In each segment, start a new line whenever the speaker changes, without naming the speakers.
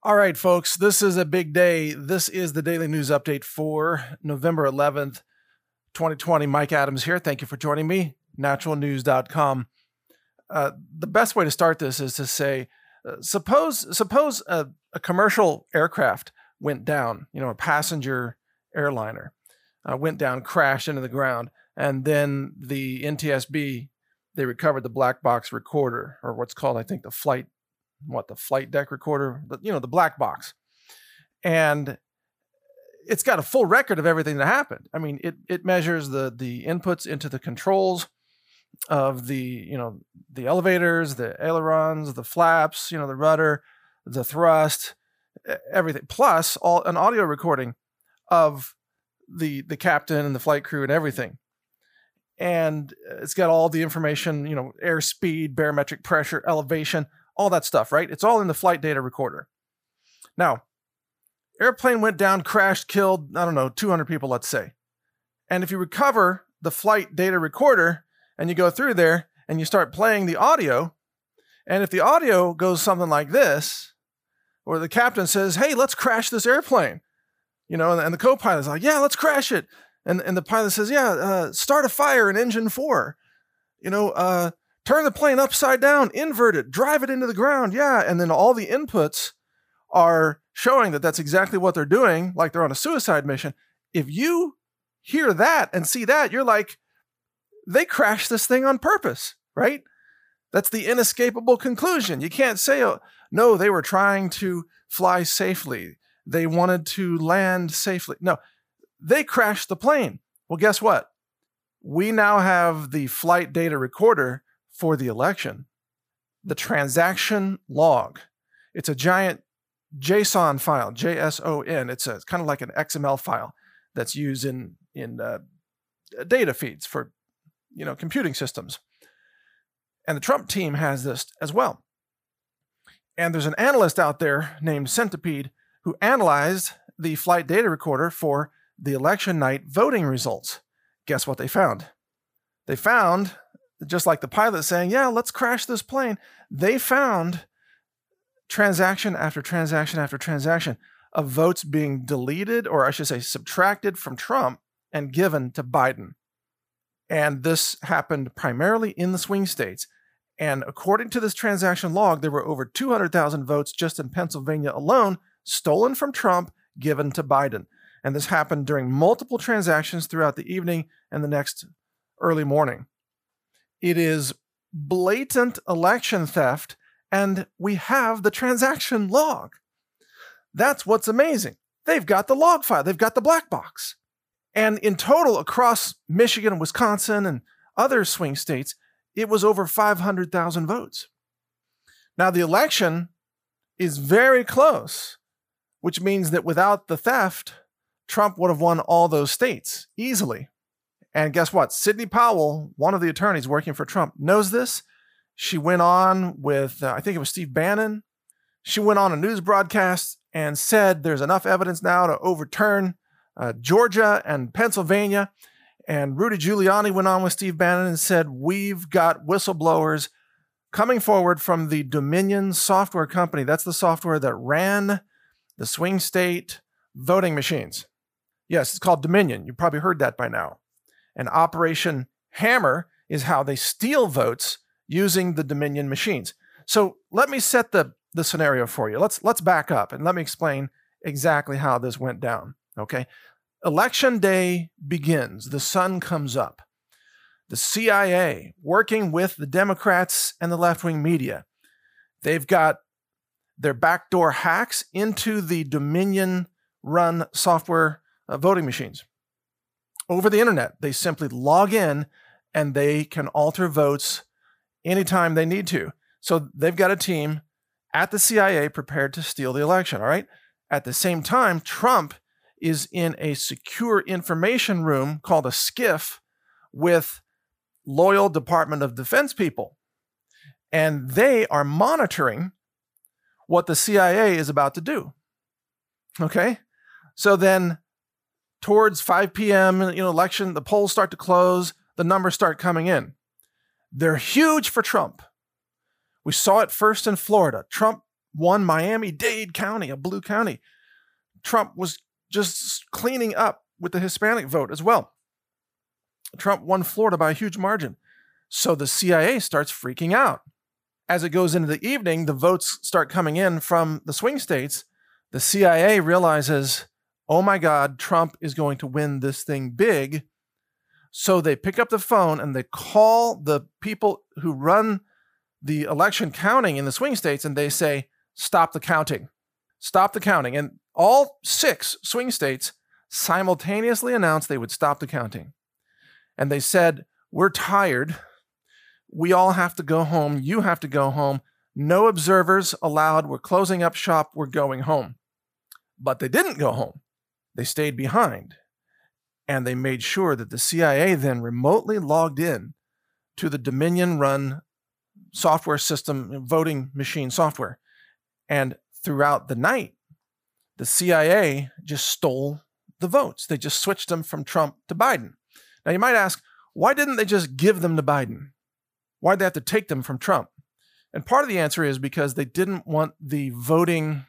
All right, folks, this is a big day. This is the daily news update for November 11th, 2020. Mike Adams here. Thank you for joining me, naturalnews.com. The best way to start this is to say, suppose a commercial aircraft went down, a passenger airliner went down, crashed into the ground, and then the NTSB, they recovered the black box recorder, or what's called, I think, the flight deck recorder, the black box. And it's got a full record of everything that happened. I mean, it measures the inputs into the controls of the elevators, the ailerons, the flaps, the rudder, the thrust, everything, plus an audio recording of the captain and the flight crew and everything. And it's got all the information, airspeed, barometric pressure, elevation, all that stuff, right? It's all in the flight data recorder. Now, airplane went down, crashed, killed, 200 people, let's say. And if you recover the flight data recorder and you go through there and you start playing the audio, and if the audio goes something like this, or the captain says, "Hey, let's crash this airplane," and the co-pilot's like, "Yeah, let's crash it." And the pilot says, "Yeah, start a fire in engine 4. Turn the plane upside down, invert it, drive it into the ground." Yeah. And then all the inputs are showing that that's exactly what they're doing, like they're on a suicide mission. If you hear that and see that, you're like, they crashed this thing on purpose, right? That's the inescapable conclusion. You can't say, "Oh, no, they were trying to fly safely. They wanted to land safely." No, they crashed the plane. Well, guess what? We now have the flight data recorder for the election, the transaction log. It's a giant JSON file, JSON. It's kind of like an XML file that's used in data feeds for computing systems. And the Trump team has this as well. And there's an analyst out there named Centipede who analyzed the flight data recorder for the election night voting results. Guess what they found? They found, just like the pilot saying, "Yeah, let's crash this plane," they found transaction after transaction after transaction of votes being deleted, or I should say subtracted from Trump and given to Biden. And this happened primarily in the swing states. And according to this transaction log, there were over 200,000 votes just in Pennsylvania alone, stolen from Trump, given to Biden. And this happened during multiple transactions throughout the evening and the next early morning. It is blatant election theft, and we have the transaction log. That's what's amazing. They've got the log file. They've got the black box. And in total, across Michigan and Wisconsin and other swing states, it was over 500,000 votes. Now, the election is very close, which means that without the theft, Trump would have won all those states easily. And guess what? Sidney Powell, one of the attorneys working for Trump, knows this. She went on with, I think it was Steve Bannon. She went on a news broadcast and said there's enough evidence now to overturn Georgia and Pennsylvania. And Rudy Giuliani went on with Steve Bannon and said, "We've got whistleblowers coming forward from the Dominion software company." That's the software that ran the swing state voting machines. Yes, it's called Dominion. You probably heard that by now. And Operation Hammer is how they steal votes using the Dominion machines. So let me set the scenario for you. Let's back up and let me explain exactly how this went down. Okay. Election day begins. The sun comes up. The CIA, working with the Democrats and the left-wing media, they've got their backdoor hacks into the Dominion-run software voting machines. Over the internet, they simply log in and they can alter votes anytime they need to. So they've got a team at the CIA prepared to steal the election, all right? At the same time, Trump is in a secure information room called a SCIF with loyal Department of Defense people. And they are monitoring what the CIA is about to do. Okay? So then towards 5 p.m., election, the polls start to close, the numbers start coming in. They're huge for Trump. We saw it first in Florida. Trump one Miami-Dade County, a blue county. Trump was just cleaning up with the Hispanic vote as well. Trump won Florida by a huge margin. So the CIA starts freaking out. As it goes into the evening, the votes start coming in from the swing states. The CIA realizes, oh my God, Trump is going to win this thing big. So they pick up the phone and they call the people who run the election counting in the swing states and they say, stop the counting. Stop the counting. And all 6 swing states simultaneously announced they would stop the counting. And they said, we're tired. We all have to go home. You have to go home. No observers allowed. We're closing up shop. We're going home. But they didn't go home. They stayed behind. And they made sure that the CIA then remotely logged in to the Dominion-run software system, voting machine software. And throughout the night, the CIA just stole the votes. They just switched them from Trump to Biden. Now, you might ask, why didn't they just give them to Biden? Why'd they have to take them from Trump? And part of the answer is because they didn't want the voting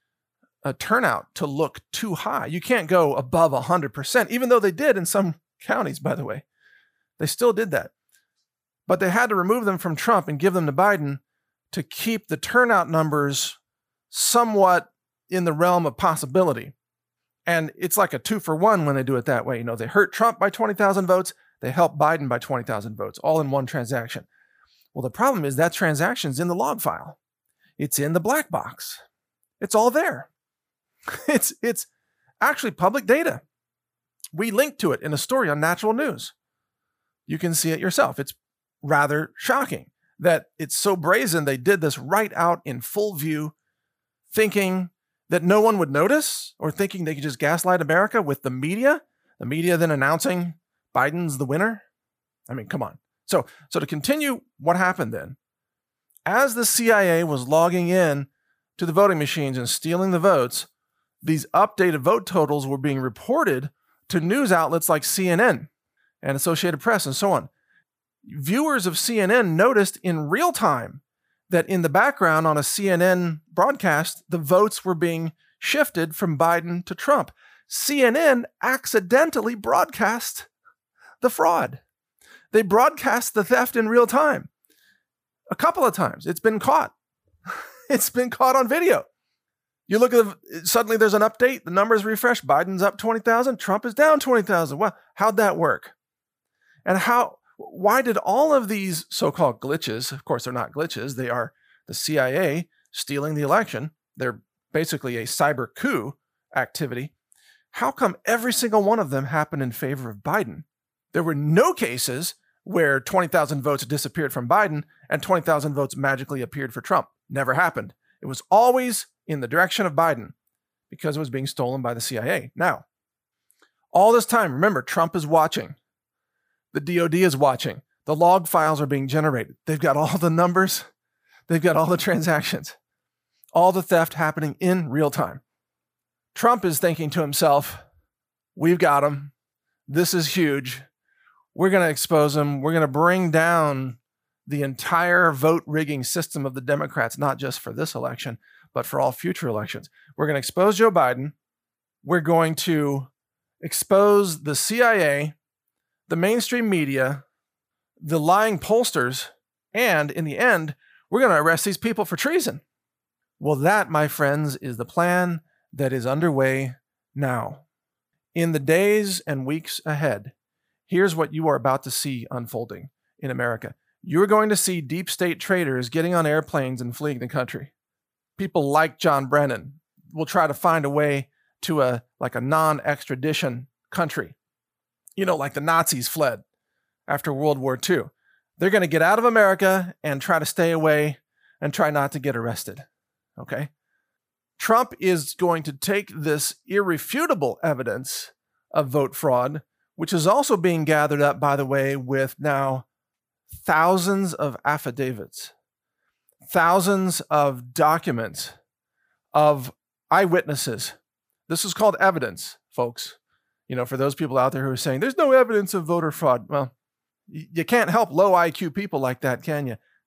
turnout to look too high. You can't go above 100%, even though they did in some counties, by the way. They still did that. But they had to remove them from Trump and give them to Biden to keep the turnout numbers somewhat in the realm of possibility. And it's like a 2-for-1 when they do it that way. You know, they hurt Trump by 20,000 votes. They help Biden by 20,000 votes, all in one transaction. Well, the problem is that transaction's in the log file. It's in the black box. It's all there. It's actually public data. We linked to it in a story on Natural News. You can see it yourself. It's rather shocking that it's so brazen they did this right out in full view, thinking that no one would notice, or thinking they could just gaslight America with the media then announcing Biden's the winner. I mean, come on. So to continue what happened then, as the CIA was logging in to the voting machines and stealing the votes, these updated vote totals were being reported to news outlets like CNN and Associated Press and so on. Viewers of CNN noticed in real time that in the background on a CNN broadcast, the votes were being shifted from Biden to Trump. CNN accidentally broadcast the fraud. They broadcast the theft in real time. A couple of times. It's been caught. It's been caught on video. You look at suddenly there's an update, the numbers refresh, Biden's up 20,000, Trump is down 20,000. Well, how'd that work? And why did all of these so-called glitches, of course they're not glitches, they are the CIA stealing the election. They're basically a cyber coup activity. How come every single one of them happened in favor of Biden? There were no cases where 20,000 votes disappeared from Biden and 20,000 votes magically appeared for Trump. Never happened. It was always in the direction of Biden because it was being stolen by the CIA. Now, all this time, remember, Trump is watching. The DOD is watching. The log files are being generated. They've got all the numbers. They've got all the transactions. All the theft happening in real time. Trump is thinking to himself, we've got him. This is huge. We're going to expose him. We're going to bring down the entire vote rigging system of the Democrats, not just for this election, but for all future elections. We're going to expose Joe Biden. We're going to expose the CIA, the mainstream media, the lying pollsters, and in the end, we're going to arrest these people for treason. Well, that, my friends, is the plan that is underway now. In the days and weeks ahead, here's what you are about to see unfolding in America. You're going to see deep state traitors getting on airplanes and fleeing the country. People like John Brennan will try to find a way to a non-extradition country. You know, like the Nazis fled after World War II. They're going to get out of America and try to stay away and try not to get arrested. Okay? Trump is going to take this irrefutable evidence of vote fraud, which is also being gathered up, by the way, with now thousands of affidavits, thousands of documents of eyewitnesses. This is called evidence, folks. You know, for those people out there who are saying there's no evidence of voter fraud. Well, you can't help low IQ people like that, can you?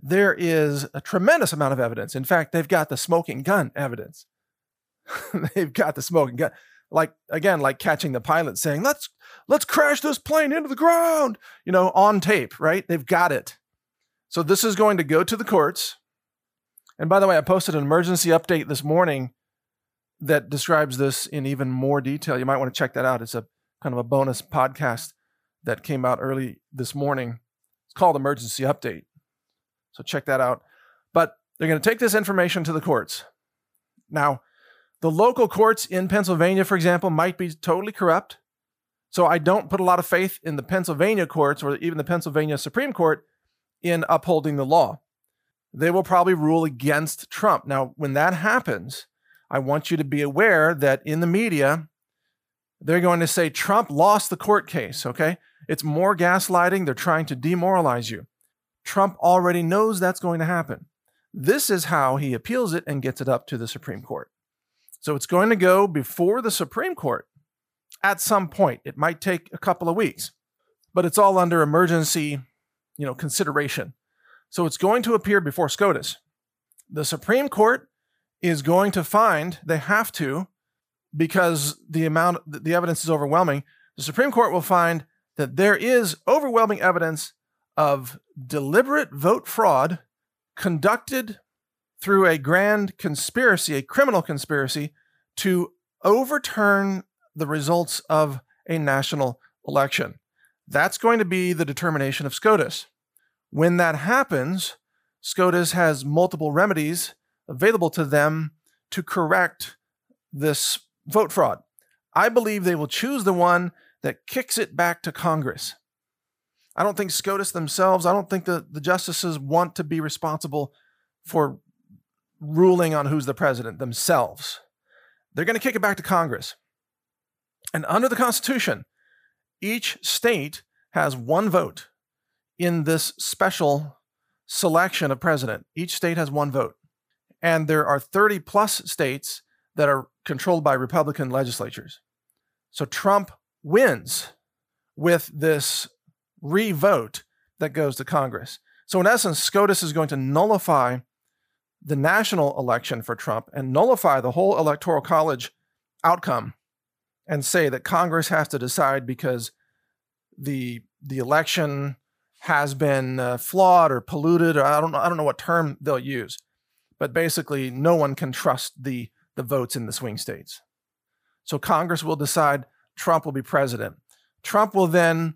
there is a tremendous amount of evidence. In fact, they've got the smoking gun evidence. They've got the smoking gun. Like catching the pilot saying, let's crash this plane into the ground, on tape, right? They've got it. So this is going to go to the courts. And by the way, I posted an emergency update this morning that describes this in even more detail. You might want to check that out. It's a kind of a bonus podcast that came out early this morning. It's called Emergency Update. So check that out. But they're going to take this information to the courts. Now, the local courts in Pennsylvania, for example, might be totally corrupt. So I don't put a lot of faith in the Pennsylvania courts or even the Pennsylvania Supreme Court in upholding the law. They will probably rule against Trump. Now, when that happens, I want you to be aware that in the media, they're going to say Trump lost the court case, okay? It's more gaslighting. They're trying to demoralize you. Trump already knows that's going to happen. This is how he appeals it and gets it up to the Supreme Court. So it's going to go before the Supreme Court at some point. It might take a couple of weeks, but it's all under emergency, consideration. So it's going to appear before SCOTUS. The Supreme Court is going to find, they have to, because the evidence is overwhelming, the Supreme Court will find that there is overwhelming evidence of deliberate vote fraud conducted through a grand conspiracy, a criminal conspiracy, to overturn the results of a national election. That's going to be the determination of SCOTUS. When that happens, SCOTUS has multiple remedies available to them to correct this vote fraud. I believe they will choose the one that kicks it back to Congress. I don't think SCOTUS themselves, I don't think the justices want to be responsible for ruling on who's the president themselves. They're going to kick it back to Congress. And under the Constitution, each state has one vote in this special selection of president. Each state has one vote. And there are 30 plus states that are controlled by Republican legislatures. So Trump wins with this re-vote that goes to Congress. So in essence, SCOTUS is going to nullify the national election for Trump and nullify the whole Electoral College outcome and say that Congress has to decide because the election has been flawed or polluted, or I don't know what term they'll use, but basically no one can trust the votes in the swing states. So Congress will decide Trump will be president. Trump will then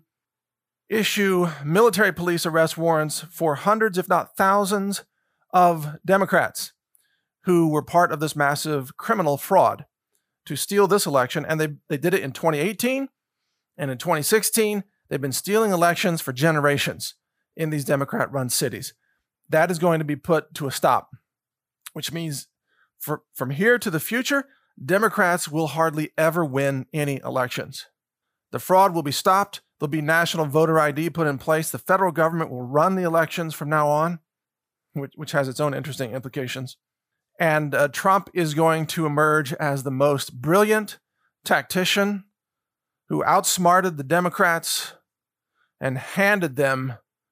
issue military police arrest warrants for hundreds, if not thousands, of Democrats who were part of this massive criminal fraud to steal this election. And they did it in 2018 and in 2016. They've been stealing elections for generations in these Democrat-run cities. That is going to be put to a stop, which means from here to the future, Democrats will hardly ever win any elections. The fraud will be stopped. There'll be national voter ID put in place. The federal government will run the elections from now on, which has its own interesting implications. And Trump is going to emerge as the most brilliant tactician who outsmarted the Democrats and handed them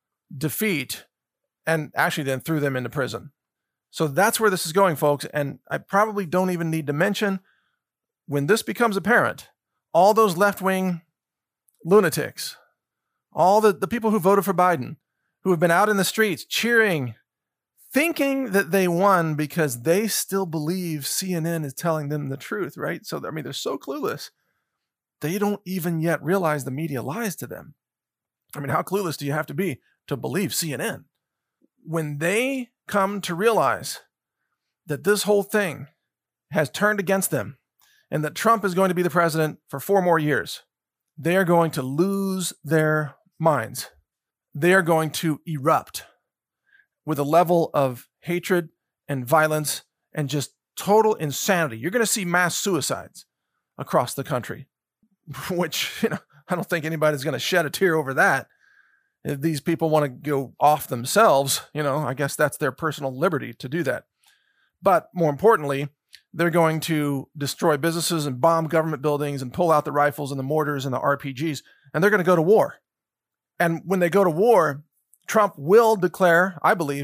defeat and actually then threw them into prison. So that's where this is going, folks. And I probably don't even need to mention, when this becomes apparent, all those left-wing lunatics, all the people who voted for Biden, who have been out in the streets cheering, thinking that they won because they still believe CNN is telling them the truth, right? So, they're so clueless. They don't even yet realize the media lies to them. How clueless do you have to be to believe CNN? When they come to realize that this whole thing has turned against them and that Trump is going to be the president for 4 more years, they are going to lose their minds. They are going to erupt with a level of hatred and violence and just total insanity. You're going to see mass suicides across the country, which, I don't think anybody's going to shed a tear over that. If these people want to go off themselves, I guess that's their personal liberty to do that. But more importantly, they're going to destroy businesses and bomb government buildings and pull out the rifles and the mortars and the RPGs, and they're going to go to war. And when they go to war, Trump will declare, I believe,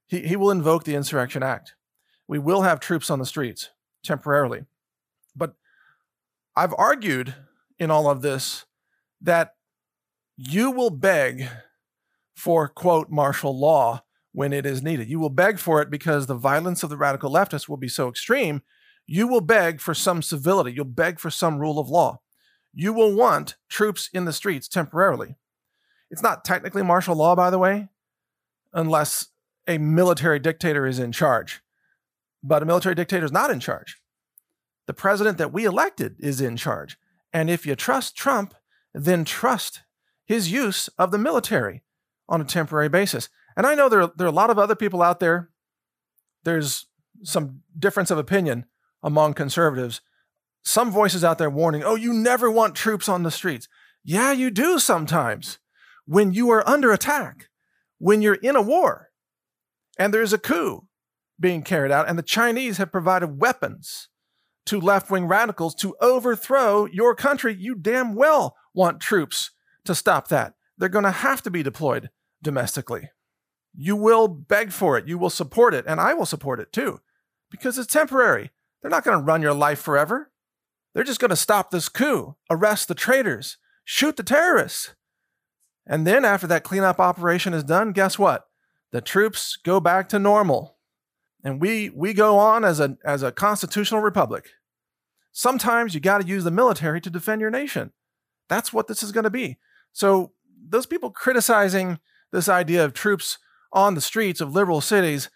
He will invoke the Insurrection Act. We will have troops on the streets temporarily. But I've argued in all of this that you will beg for, quote, martial law when it is needed. You will beg for it because the violence of the radical leftists will be so extreme. You will beg for some civility. You'll beg for some rule of law. You will want troops in the streets temporarily. It's not technically martial law, by the way, unless a military dictator is in charge. But a military dictator is not in charge. The president that we elected is in charge. And if you trust Trump, then trust his use of the military on a temporary basis. And I know there are a lot of other people out there. There's some difference of opinion among conservatives. Some voices out there warning, oh, you never want troops on the streets. Yeah, you do sometimes. When you are under attack, when you're in a war, and there's a coup being carried out, and the Chinese have provided weapons to left-wing radicals to overthrow your country, you damn well want troops to stop that. They're going to have to be deployed domestically. You will beg for it. You will support it, and I will support it too, because it's temporary. They're not going to run your life forever. They're just going to stop this coup, arrest the traitors, shoot the terrorists. And then after that cleanup operation is done, guess what? The troops go back to normal. And we go on as a constitutional republic. Sometimes you got to use the military to defend your nation. That's what this is going to be. So those people criticizing this idea of troops on the streets of liberal cities,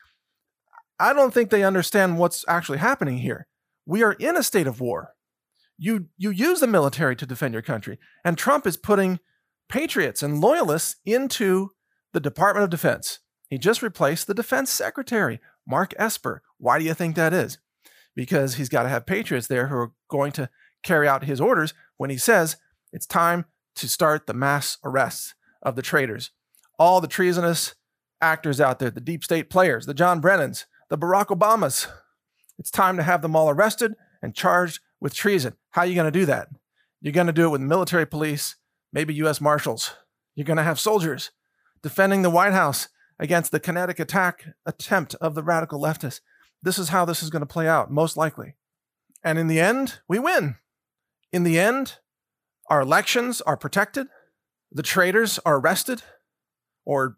I don't think they understand what's actually happening here. We are in a state of war. You use the military to defend your country. And Trump is putting patriots and loyalists into the Department of Defense. He just replaced the defense secretary, Mark Esper. Why do you think that is? Because he's got to have patriots there who are going to carry out his orders when he says it's time to start the mass arrests of the traitors. All the treasonous actors out there, the deep state players, the John Brennans, the Barack Obamas. It's time to have them all arrested and charged with treason. How are you going to do that? You're going to do it with military police, maybe U.S. Marshals. You're going to have soldiers defending the White House against the kinetic attack attempt of the radical leftists. This is how this is going to play out, most likely. And in the end, we win. In the end, our elections are protected. The traitors are arrested or,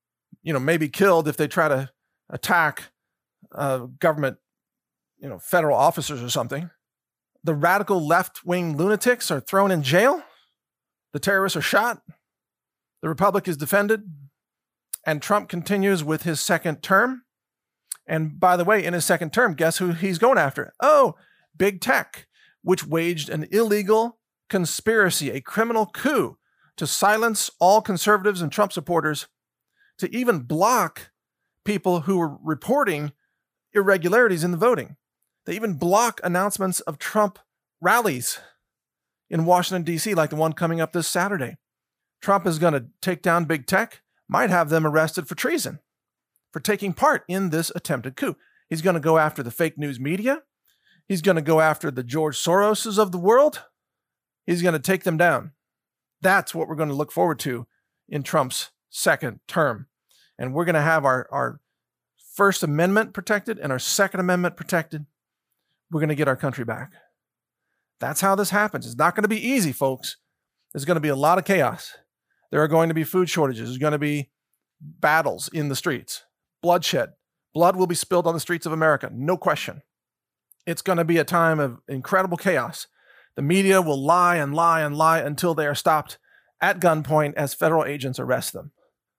maybe killed if they try to attack government, federal officers or something. The radical left-wing lunatics are thrown in jail. The terrorists are shot. The republic is defended. And Trump continues with his second term. And by the way, in his second term, guess who he's going after? Oh, big tech, which waged an illegal conspiracy, a criminal coup to silence all conservatives and Trump supporters, to even block people who were reporting irregularities in the voting. They even block announcements of Trump rallies in Washington, D.C., like the one coming up this Saturday. Trump is going to take down big tech, might have them arrested for treason, for taking part in this attempted coup. He's going to go after the fake news media. He's going to go after the George Soroses of the world. He's going to take them down. That's what we're going to look forward to in Trump's second term. And we're going to have our First Amendment protected and our Second Amendment protected. We're going to get our country back. That's how this happens. It's not going to be easy, folks. There's going to be a lot of chaos. There are going to be food shortages. There's going to be battles in the streets, bloodshed. Blood will be spilled on the streets of America, no question. It's going to be a time of incredible chaos. The media will lie and lie and lie until they are stopped at gunpoint as federal agents arrest them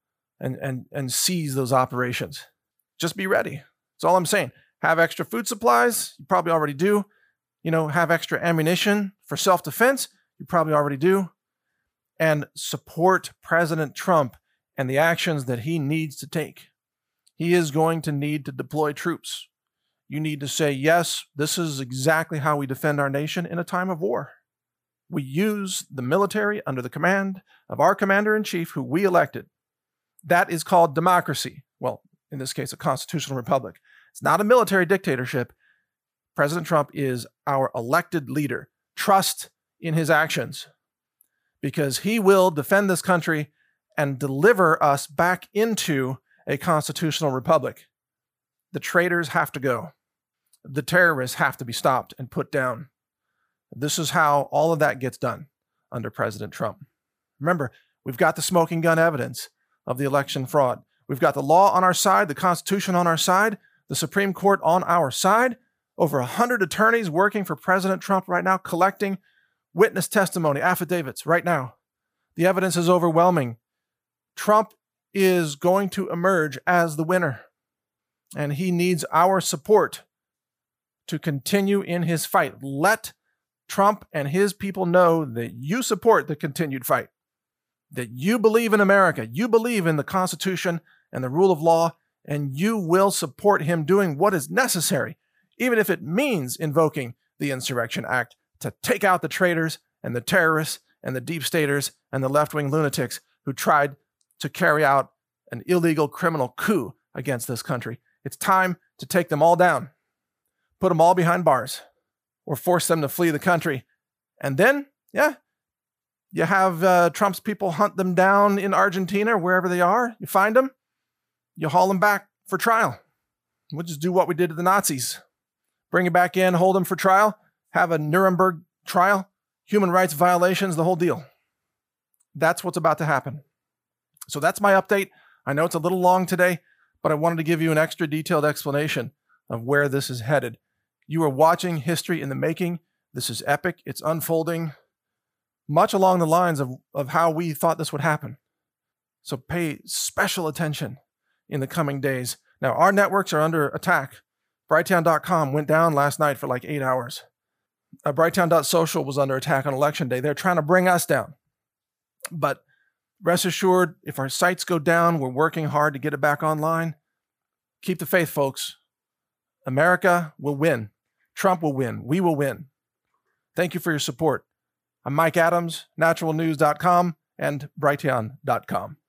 and seize those operations. Just be ready. That's all I'm saying. Have extra food supplies. You probably already do. Have extra ammunition for self-defense. You probably already do. And support President Trump and the actions that he needs to take. He is going to need to deploy troops. You need to say, yes, this is exactly how we defend our nation in a time of war. We use the military under the command of our commander-in-chief who we elected. That is called democracy. Well, in this case, a constitutional republic. It's not a military dictatorship. President Trump is our elected leader. Trust in his actions, because he will defend this country and deliver us back into a constitutional republic. The traitors have to go. The terrorists have to be stopped and put down. This is how all of that gets done under President Trump. Remember, we've got the smoking gun evidence of the election fraud. We've got the law on our side, the Constitution on our side, the Supreme Court on our side. Over 100 attorneys working for President Trump right now, collecting witness testimony, affidavits right now. The evidence is overwhelming. Trump is going to emerge as the winner, and he needs our support to continue in his fight. Let Trump and his people know that you support the continued fight, that you believe in America, you believe in the Constitution and the rule of law, and you will support him doing what is necessary, even if it means invoking the Insurrection Act to take out the traitors and the terrorists and the deep staters and the left-wing lunatics who tried to carry out an illegal criminal coup against this country. It's time to take them all down, put them all behind bars, or force them to flee the country. And then, you have Trump's people hunt them down in Argentina, wherever they are. You find them, you haul them back for trial. We'll just do what we did to the Nazis. Bring it back in, hold them for trial, have a Nuremberg trial, human rights violations, the whole deal. That's what's about to happen. So that's my update. I know it's a little long today, but I wanted to give you an extra detailed explanation of where this is headed. You are watching history in the making. This is epic. It's unfolding much along the lines of how we thought this would happen. So pay special attention in the coming days. Now, our networks are under attack. Brighteon.com went down last night for like 8 hours. Brighteon.social was under attack on election day. They're trying to bring us down. But rest assured, if our sites go down, we're working hard to get it back online. Keep the faith, folks. America will win. Trump will win. We will win. Thank you for your support. I'm Mike Adams, naturalnews.com and Brighteon.com.